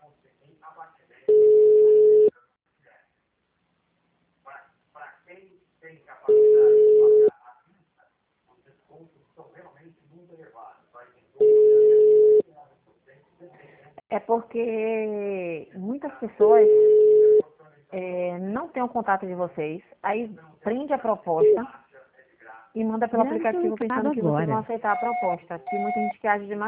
É porque muitas pessoas não têm o contato de vocês, aí prende a proposta e manda pelo Irá ser aplicativo pensando conectado que vocês vão agora. aceitar a proposta. Tem muita gente que age de má